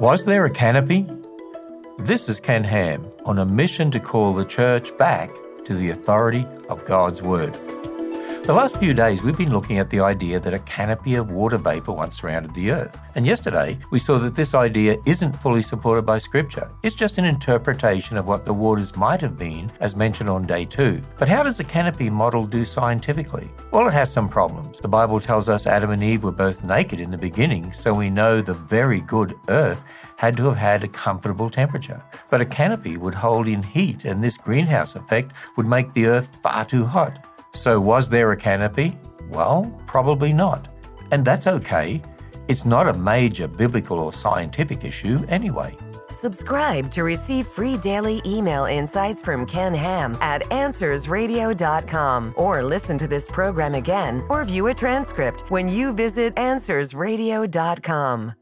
Was there a canopy? This is Ken Ham on a mission to call the church back to the authority of God's Word. The last few days we've been looking at the idea that a canopy of water vapor once surrounded the earth. And yesterday we saw that this idea isn't fully supported by Scripture. It's just an interpretation of what the waters might have been as mentioned on day 2. But how does the canopy model do scientifically? Well, it has some problems. The Bible tells us Adam and Eve were both naked in the beginning, so we know the very good earth had to have had a comfortable temperature. But a canopy would hold in heat, and this greenhouse effect would make the earth far too hot. So was there a canopy? Well, probably not. And that's okay. It's not a major biblical or scientific issue anyway. Subscribe to receive free daily email insights from Ken Ham at AnswersRadio.com, or listen to this program again or view a transcript when you visit AnswersRadio.com.